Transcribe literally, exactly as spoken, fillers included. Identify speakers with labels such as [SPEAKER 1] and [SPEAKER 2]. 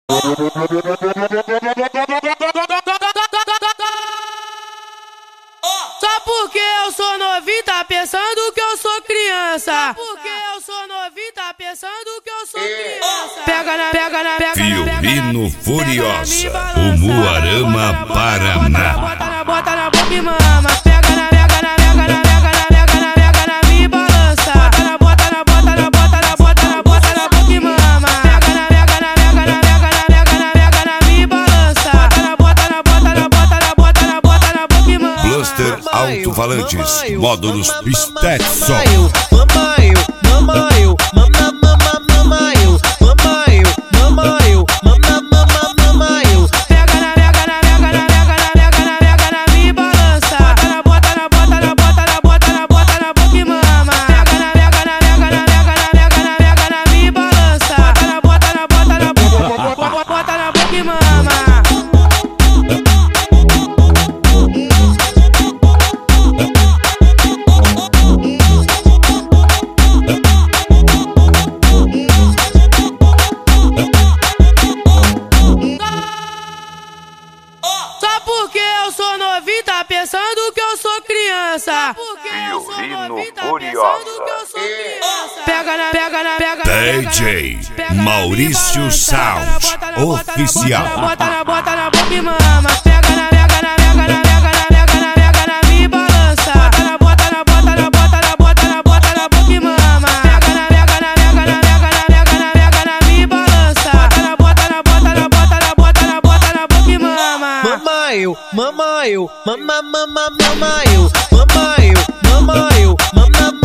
[SPEAKER 1] Só porque eu sou novinho, tá pensando que eu sou criança. Só porque eu sou novinho, tá pensando que eu sou criança. Pega na, pega na, pega na,
[SPEAKER 2] Fiorino Furiosa, o Moarama Paraná.
[SPEAKER 1] Bota na, bota na boca e mama. Pega na, pega na, pega na, pega na, pega na, pega na, me balança. Bota na, bota na, bota na, bota na, bota na, bota na boca e mama. Pega na, pega na, pega na, pega na, pega na, pega na, me balança. Bota na, bota na, bota na, bota na, bota na, bota na boca e mama.
[SPEAKER 2] Cluster Alto-Falantes, módulos Pistetson.
[SPEAKER 3] Mamaio, mamaio, mama, mama, mamaio, mamaio, mamaio, mama, mama, mamaio.
[SPEAKER 1] Pega na, pega na, pega na, pega na, pega na, pega na, me balança. Bota na, bota na, bota na, bota na, bota na, bota na boca e mama. Pega na, pega na, pega na, pega na, pega na, pega na, me balança. Bota na, bota na, bota na, bota, bota na boca e mama. Só porque eu sou novinho, tá pensando que eu sou criança. Porque eu sou novinho, tá pensando que eu sou criança. Pega na, pega na, pega na,
[SPEAKER 2] D J Maurício Sound Oficial.
[SPEAKER 1] Bota na, bota na boca e mama. Pega na, pega na, pega na, pega na, pega na, pega na, me balança. Bota na, bota na, bota na, bota na, bota na, bota na boca e mama. Pega na, pega na, pega na, pega na, pega na, pega na, me balança. Bota na, bota na, bota na, bota na, bota na, bota na boca e mama.
[SPEAKER 3] Mamaio, mamaio, mama, mama, mamaio, mamaio, mamaio, mama,